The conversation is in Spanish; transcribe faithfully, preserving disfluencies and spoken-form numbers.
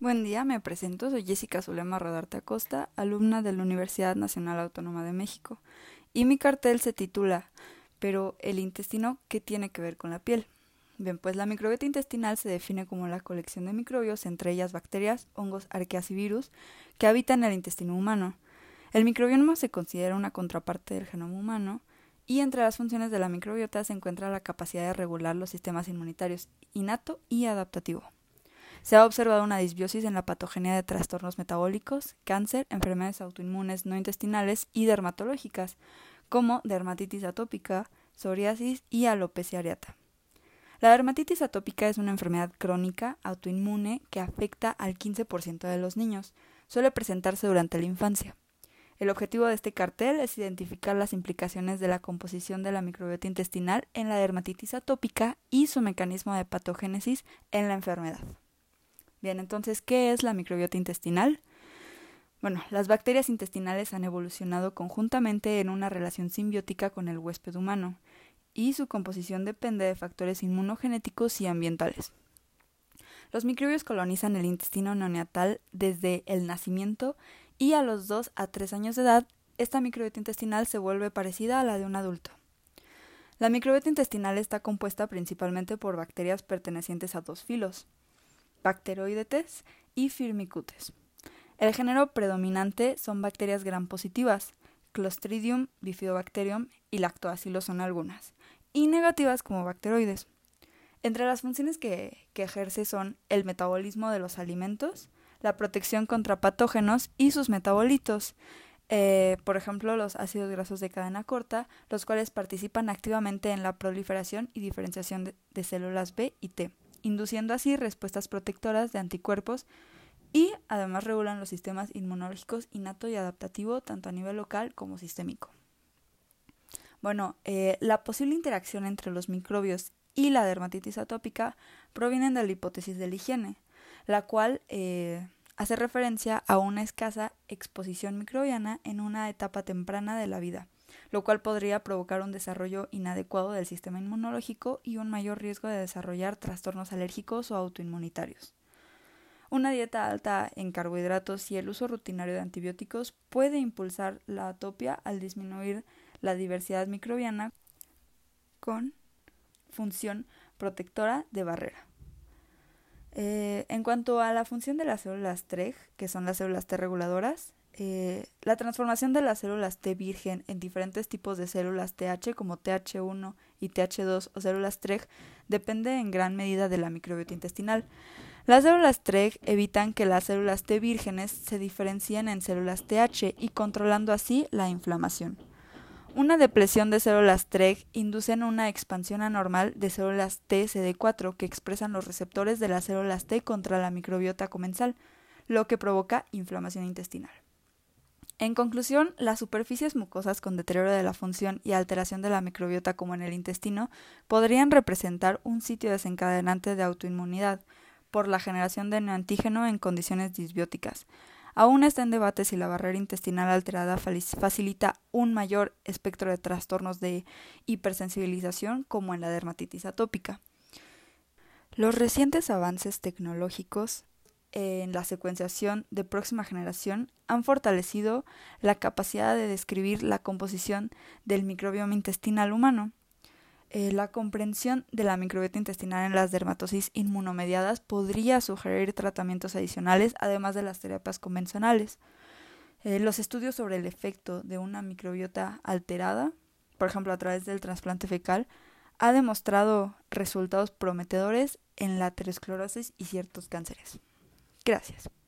Buen día, me presento, soy Jessica Zulema Rodarte Acosta, alumna de la Universidad Nacional Autónoma de México, y mi cartel se titula ¿Pero el intestino qué tiene que ver con la piel? Bien, pues la microbiota intestinal se define como la colección de microbios, entre ellas bacterias, hongos, arqueas y virus, que habitan el intestino humano. El microbioma se considera una contraparte del genoma humano, y entre las funciones de la microbiota se encuentra la capacidad de regular los sistemas inmunitarios innato y adaptativo. Se ha observado una disbiosis en la patogenia de trastornos metabólicos, cáncer, enfermedades autoinmunes no intestinales y dermatológicas, como dermatitis atópica, psoriasis y alopecia areata. La dermatitis atópica es una enfermedad crónica autoinmune que afecta al quince por ciento de los niños. Suele presentarse durante la infancia. El objetivo de este cartel es identificar las implicaciones de la composición de la microbiota intestinal en la dermatitis atópica y su mecanismo de patogénesis en la enfermedad. Bien, entonces, ¿qué es la microbiota intestinal? Bueno, las bacterias intestinales han evolucionado conjuntamente en una relación simbiótica con el huésped humano, y su composición depende de factores inmunogenéticos y ambientales. Los microbios colonizan el intestino neonatal desde el nacimiento y a los dos a tres años de edad, esta microbiota intestinal se vuelve parecida a la de un adulto. La microbiota intestinal está compuesta principalmente por bacterias pertenecientes a dos filos, Bacteroidetes y Firmicutes. El género predominante son bacterias gram positivas, Clostridium bifidobacterium y Lactobacillus son algunas, y negativas como bacteroides. Entre las funciones que, que ejerce son el metabolismo de los alimentos, la protección contra patógenos y sus metabolitos, eh, por ejemplo los ácidos grasos de cadena corta, los cuales participan activamente en la proliferación y diferenciación de, de células B y T, induciendo así respuestas protectoras de anticuerpos y además regulan los sistemas inmunológicos innato y adaptativo tanto a nivel local como sistémico. Bueno, eh, la posible interacción entre los microbios y la dermatitis atópica provienen de la hipótesis de la higiene, la cual eh, hace referencia a una escasa exposición microbiana en una etapa temprana de la vida, lo cual podría provocar un desarrollo inadecuado del sistema inmunológico y un mayor riesgo de desarrollar trastornos alérgicos o autoinmunitarios. Una dieta alta en carbohidratos y el uso rutinario de antibióticos puede impulsar la atopia al disminuir la diversidad microbiana con función protectora de barrera. Eh, en cuanto a la función de las células T R E G, que son las células T reguladoras, eh, la transformación de las células T virgen en diferentes tipos de células T H como T H uno y T H dos o células T R E G depende en gran medida de la microbiota intestinal. Las células T R E G evitan que las células T vírgenes se diferencien en células T H y controlando así la inflamación. Una depresión de células T R E G induce una expansión anormal de células T C D cuatro que expresan los receptores de las células T contra la microbiota comensal, lo que provoca inflamación intestinal. En conclusión, las superficies mucosas con deterioro de la función y alteración de la microbiota como en el intestino podrían representar un sitio desencadenante de autoinmunidad por la generación de neoantígeno en condiciones disbióticas. Aún está en debate si la barrera intestinal alterada facilita un mayor espectro de trastornos de hipersensibilización como en la dermatitis atópica. Los recientes avances tecnológicos en la secuenciación de próxima generación han fortalecido la capacidad de describir la composición del microbioma intestinal humano. Eh, la comprensión de la microbiota intestinal en las dermatosis inmunomediadas podría sugerir tratamientos adicionales, además de las terapias convencionales. Eh, los estudios sobre el efecto de una microbiota alterada, por ejemplo a través del trasplante fecal, ha demostrado resultados prometedores en la aterosclerosis y ciertos cánceres. Gracias.